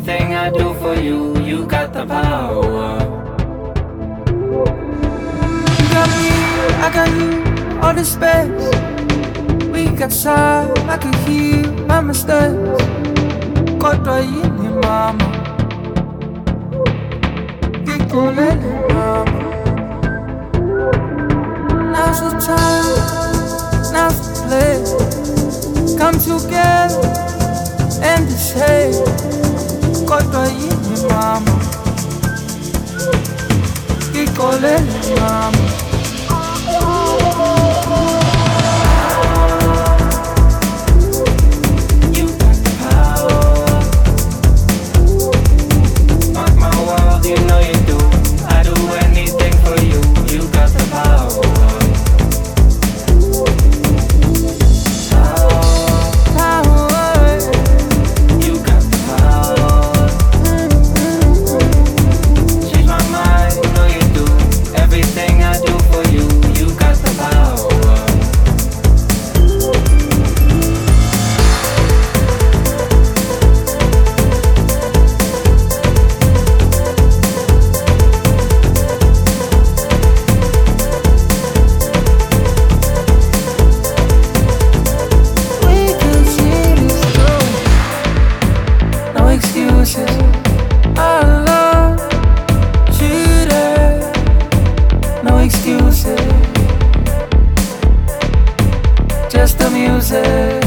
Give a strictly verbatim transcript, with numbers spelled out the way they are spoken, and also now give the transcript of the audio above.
Everything I do for you, you got the power. You got me, I got you, all the space. We got side, I can heal my mistakes. Kodwa yini mama, ngikhulele mama. Now's the time, now's the place. Come together and say, kodwa yini mama, ngikhulele mama. I love cheating, no excuses, just the music.